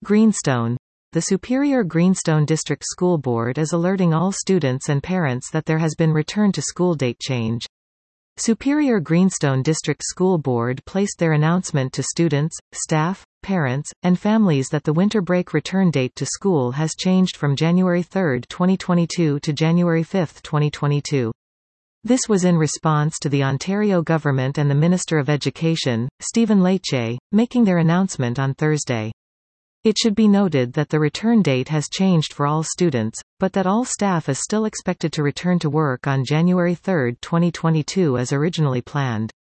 Greenstone. The Superior Greenstone District School Board is alerting all students and parents that there has been return to school date change. Superior Greenstone District School Board placed their announcement to students, staff, parents, and families that the winter break return date to school has changed from January 3, 2022 to January 5, 2022. This was in response to the Ontario government and the Minister of Education, Stephen Lecce, making their announcement on Thursday. It should be noted that the return date has changed for all students, but that all staff is still expected to return to work on January 3, 2022 as originally planned.